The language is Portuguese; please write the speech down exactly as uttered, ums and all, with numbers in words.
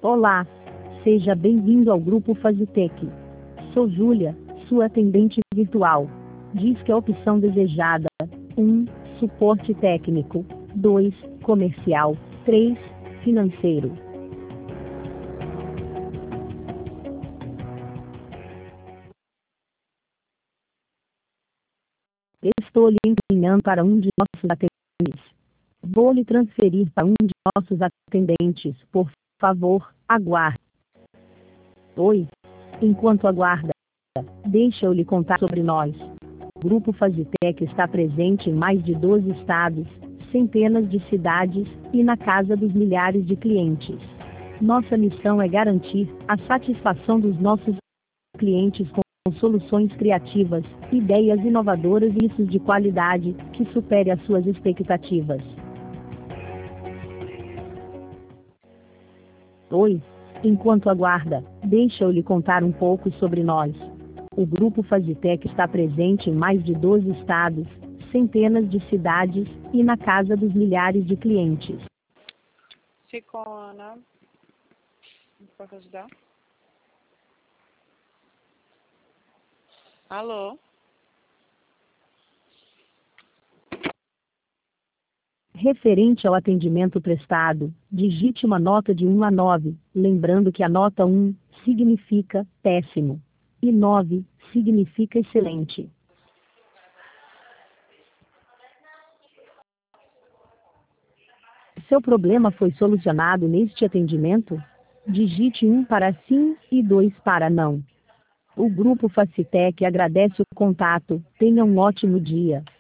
Olá, seja bem-vindo ao Grupo Fazitec. Sou Júlia, sua atendente virtual. Diz que a opção desejada: um. Suporte técnico. dois. Comercial. três. Financeiro. Estou lhe encaminhando para um de nossos atendentes. Vou lhe transferir para um de nossos atendentes, por favor, aguarde. Oi. Enquanto aguarda, deixa eu lhe contar sobre nós. O Grupo Fazitec está presente em mais de doze estados, centenas de cidades, e na casa dos milhares de clientes. Nossa missão é garantir a satisfação dos nossos clientes com soluções criativas, ideias inovadoras e serviços de qualidade que supere as suas expectativas. Oi. Enquanto aguarda, deixa eu lhe contar um pouco sobre nós. O Grupo Fazitec está presente em mais de doze estados, centenas de cidades, e na casa dos milhares de clientes. Ficona. Pode ajudar? Alô? Referente ao atendimento prestado, digite uma nota de um a nove, lembrando que a nota um significa péssimo e nove significa excelente. Seu problema foi solucionado neste atendimento? Digite um para sim e dois para não. O Grupo Fazitec agradece o contato. Tenha um ótimo dia.